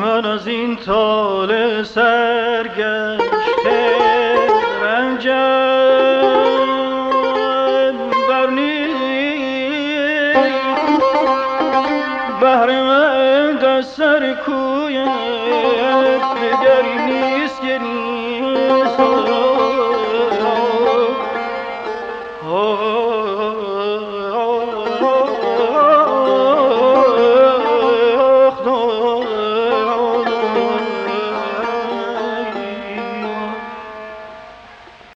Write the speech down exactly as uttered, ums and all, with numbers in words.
من از این طال سرگشته رنجم بر نیست بهر من در سر کویت نگری نیست گریه